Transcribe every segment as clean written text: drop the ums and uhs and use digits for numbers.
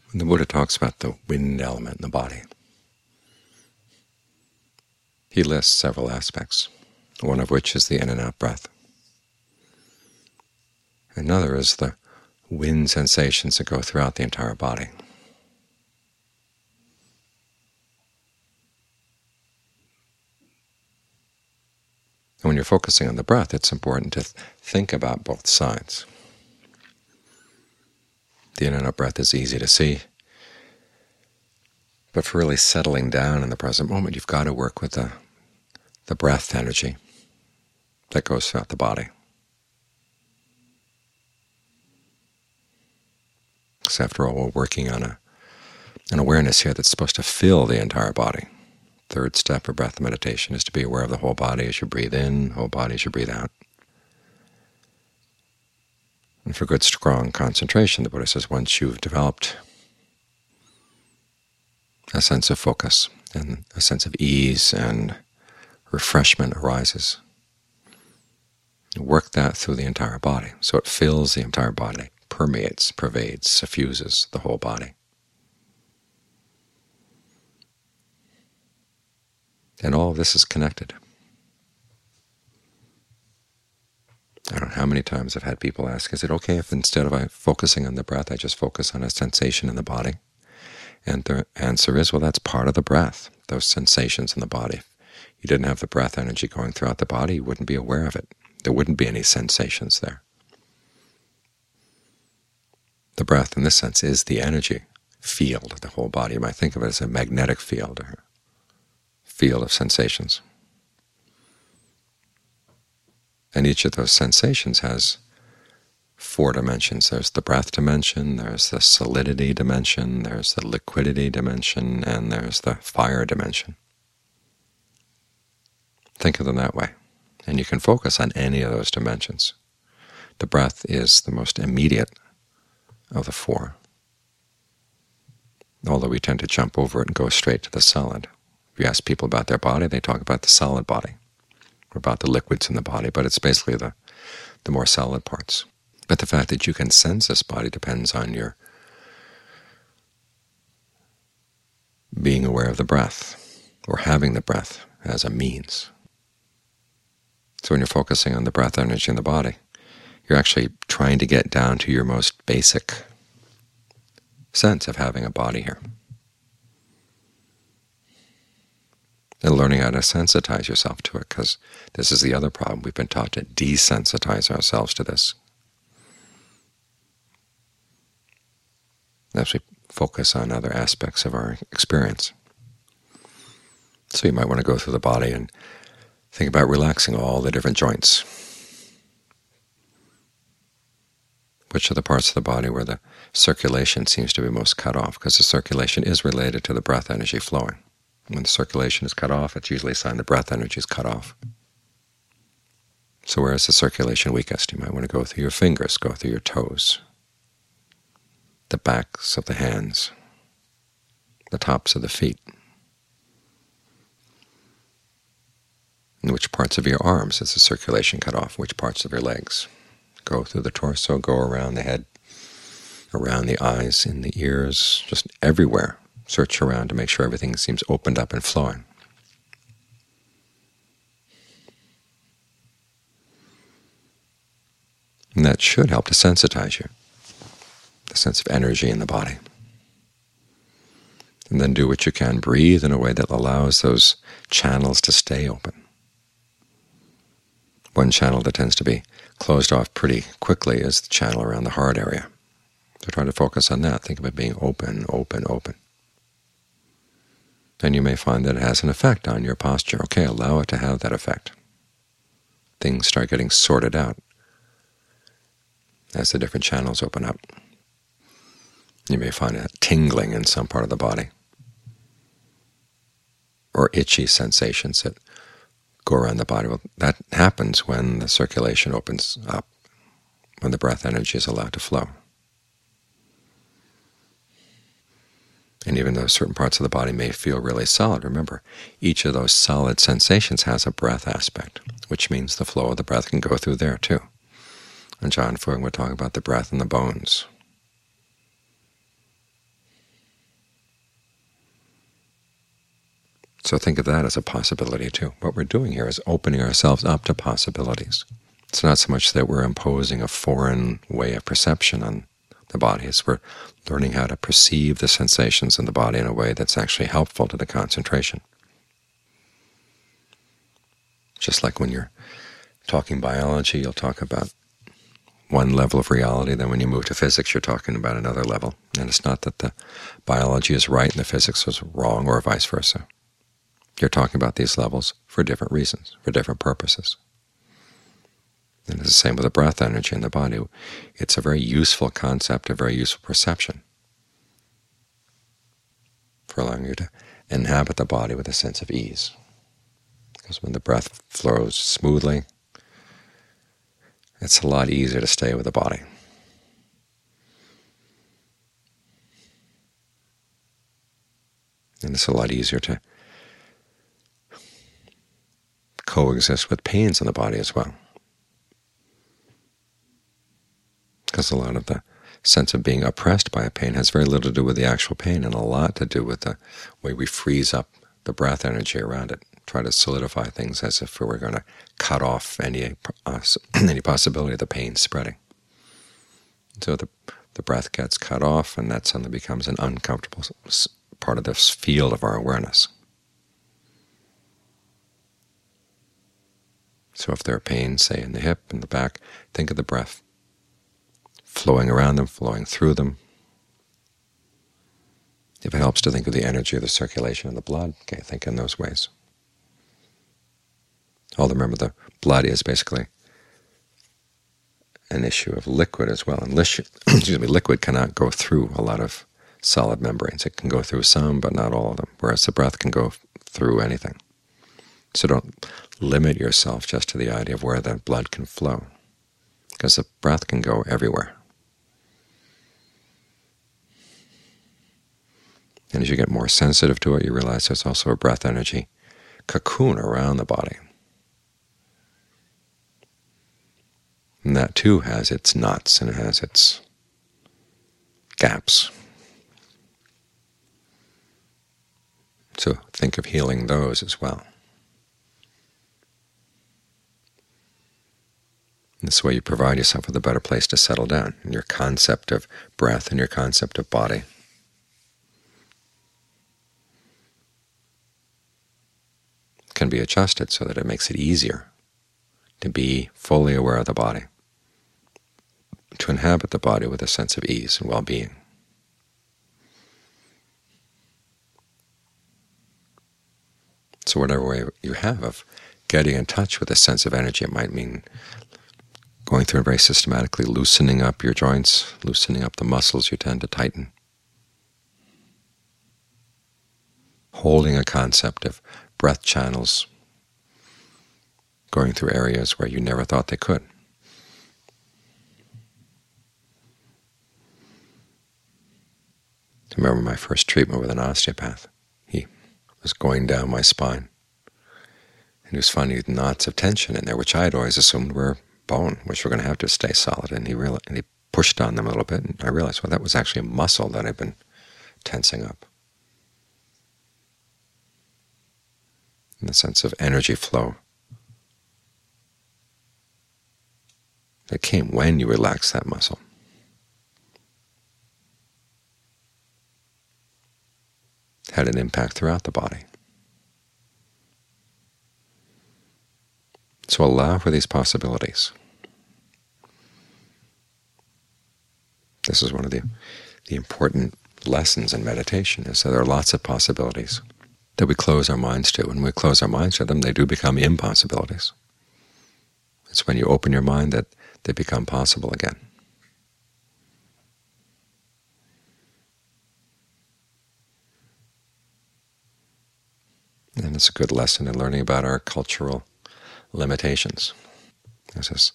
When the Buddha talks about the wind element in the body, he lists several aspects, one of which is the in and out breath. Another is the wind sensations that go throughout the entire body. And when you're focusing on the breath, it's important to think about both sides. The in and out breath is easy to see, but for really settling down in the present moment, you've got to work with the breath energy that goes throughout the body. Because after all, we're working on an awareness here that's supposed to fill the entire body. Third step of breath meditation is to be aware of the whole body as you breathe in, whole body as you breathe out. And for good, strong concentration, the Buddha says, once you've developed a sense of focus and a sense of ease and refreshment arises, work that through the entire body so it fills the entire body, permeates, pervades, suffuses the whole body. And all of this is connected. I don't know how many times I've had people ask, is it okay if instead of focusing on the breath, I just focus on a sensation in the body? And the answer is, well, that's part of the breath, those sensations in the body. If you didn't have the breath energy going throughout the body, you wouldn't be aware of it. There wouldn't be any sensations there. The breath, in this sense, is the energy field of the whole body. You might think of it as a magnetic field, or field of sensations. And each of those sensations has 4 dimensions. There's the breath dimension, there's the solidity dimension, there's the liquidity dimension, and there's the fire dimension. Think of them that way, and you can focus on any of those dimensions. The breath is the most immediate of the 4, although we tend to jump over it and go straight to the solid. If you ask people about their body, they talk about the solid body, or about the liquids in the body, but it's basically the more solid parts. But the fact that you can sense this body depends on your being aware of the breath, or having the breath as a means. So when you're focusing on the breath energy in the body, you're actually trying to get down to your most basic sense of having a body here, and learning how to sensitize yourself to it, because this is the other problem. We've been taught to desensitize ourselves to this as we focus on other aspects of our experience. So you might want to go through the body and think about relaxing all the different joints. Which are the parts of the body where the circulation seems to be most cut off, because the circulation is related to the breath energy flowing. When the circulation is cut off, it's usually a sign the breath energy is cut off. So where is the circulation weakest? You might want to go through your fingers, go through your toes, the backs of the hands, the tops of the feet. In which parts of your arms is the circulation cut off? Which parts of your legs? Go through the torso, go around the head, around the eyes, in the ears, just everywhere. Search around to make sure everything seems opened up and flowing. And that should help to sensitize you, the sense of energy in the body. And then do what you can. Breathe in a way that allows those channels to stay open. One channel that tends to be closed off pretty quickly is the channel around the heart area. So try to focus on that. Think of it being open, open, open. And you may find that it has an effect on your posture. Okay, allow it to have that effect. Things start getting sorted out as the different channels open up. You may find a tingling in some part of the body, or itchy sensations that go around the body. Well, that happens when the circulation opens up, when the breath energy is allowed to flow. And even though certain parts of the body may feel really solid, remember, each of those solid sensations has a breath aspect, which means the flow of the breath can go through there too. And John Fung would talk about the breath and the bones. So think of that as a possibility too. What we're doing here is opening ourselves up to possibilities. It's not so much that we're imposing a foreign way of perception on the body. It's we're learning how to perceive the sensations in the body in a way that's actually helpful to the concentration. Just like when you're talking biology, you'll talk about one level of reality, then when you move to physics, you're talking about another level. And it's not that the biology is right and the physics is wrong, or vice versa. You're talking about these levels for different reasons, for different purposes. And it's the same with the breath energy in the body. It's a very useful concept, a very useful perception for allowing you to inhabit the body with a sense of ease. Because when the breath flows smoothly, it's a lot easier to stay with the body. And it's a lot easier to coexist with pains in the body as well. Because a lot of the sense of being oppressed by a pain has very little to do with the actual pain and a lot to do with the way we freeze up the breath energy around it, try to solidify things as if we were going to cut off any possibility of the pain spreading. So the breath gets cut off, and that suddenly becomes an uncomfortable part of this field of our awareness. So if there are pains, say in the hip and the back, think of the breath flowing around them, flowing through them. If it helps to think of the energy of the circulation of the blood, okay, think in those ways. Although remember, the blood is basically an issue of liquid as well, and liquid cannot go through a lot of solid membranes. It can go through some, but not all of them, whereas the breath can go through anything. So don't limit yourself just to the idea of where the blood can flow, because the breath can go everywhere. And as you get more sensitive to it, you realize there's also a breath energy cocoon around the body. And that too has its knots and it has its gaps. So think of healing those as well. This way you provide yourself with a better place to settle down in your concept of breath and your concept of body. Can be adjusted so that it makes it easier to be fully aware of the body, to inhabit the body with a sense of ease and well-being. So whatever way you have of getting in touch with a sense of energy, it might mean going through and very systematically loosening up your joints, loosening up the muscles you tend to tighten, holding a concept of breath channels going through areas where you never thought they could. I remember my first treatment with an osteopath. He was going down my spine, and he was finding knots of tension in there, which I had always assumed were bone, which were going to have to stay solid. And he pushed on them a little bit, and I realized, well, that was actually a muscle that I'd been tensing up. And the sense of energy flow that came when you relax that muscle. Had an impact throughout the body. So allow for these possibilities. This is one of the important lessons in meditation, is that there are lots of possibilities that we close our minds to. When we close our minds to them, they do become impossibilities. It's when you open your mind that they become possible again. And it's a good lesson in learning about our cultural limitations. This is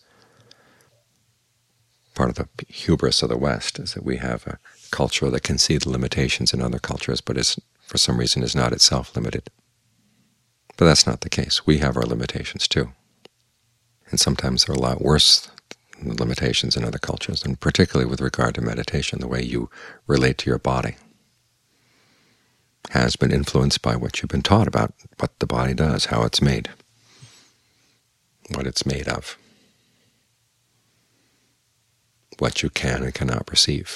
part of the hubris of the West, is that we have a culture that can see the limitations in other cultures, but for some reason is not itself limited. But that's not the case. We have our limitations too. And sometimes they're a lot worse than the limitations in other cultures, and particularly with regard to meditation, the way you relate to your body. has been influenced by what you've been taught about what the body does, how it's made, what it's made of, what you can and cannot receive.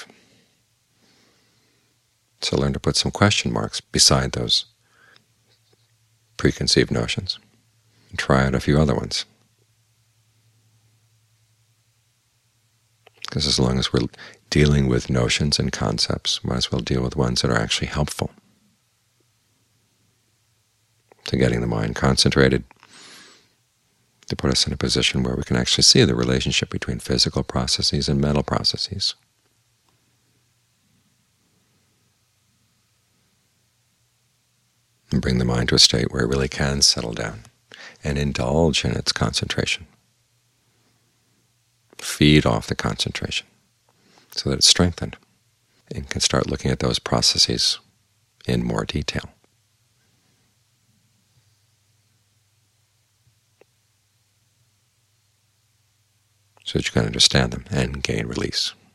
So learn to put some question marks beside those preconceived notions, and try out a few other ones. Because as long as we're dealing with notions and concepts, we might as well deal with ones that are actually helpful to getting the mind concentrated, to put us in a position where we can actually see the relationship between physical processes and mental processes. And bring the mind to a state where it really can settle down and indulge in its concentration. Feed off the concentration so that it's strengthened and can start looking at those processes in more detail, so that you can understand them and gain release.